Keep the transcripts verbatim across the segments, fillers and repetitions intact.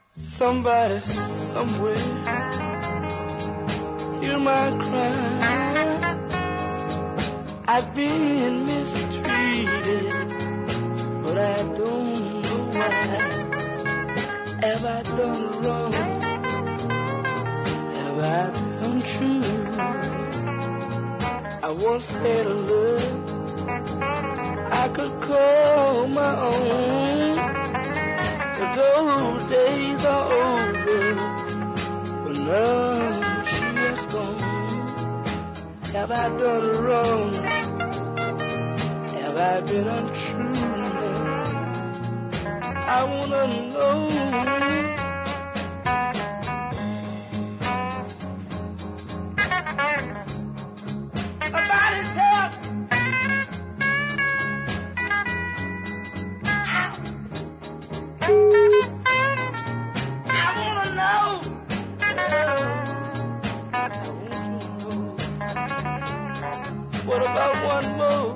Somebody somewhere hear my cry. I've been mistreated, but I don't know why. Have I done wrong? Have I done true? I once had a love I could call my own. But those days are over, but now she has gone. Have I done wrong? Have I been untrue? I wanna know. Somebody tell. I wanna know. I want to know. What about one more?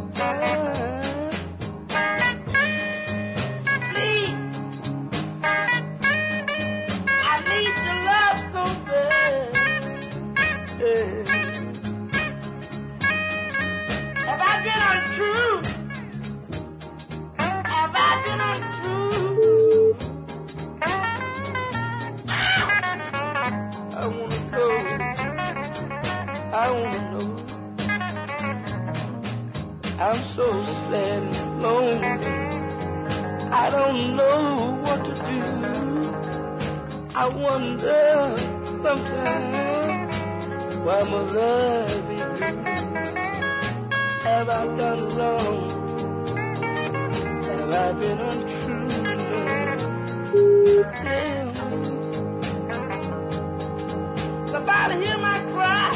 Please, I need your love so bad. Yeah. Have I been untrue? Have I been untrue? I wanna know. I wanna know. I'm so sad and lonely. I don't know what to do. I wonder sometimes why must I be blue? Have I done wrong? Have I been untrue? Damn. Somebody hear my cry.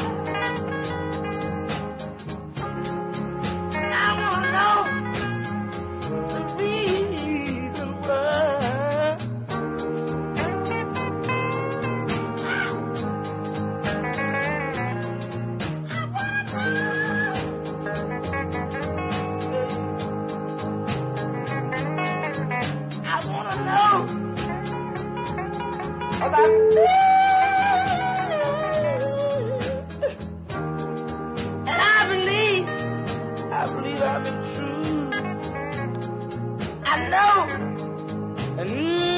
I wanna know the reason why. I wanna know about me. And I believe, I believe I've been true. I know. And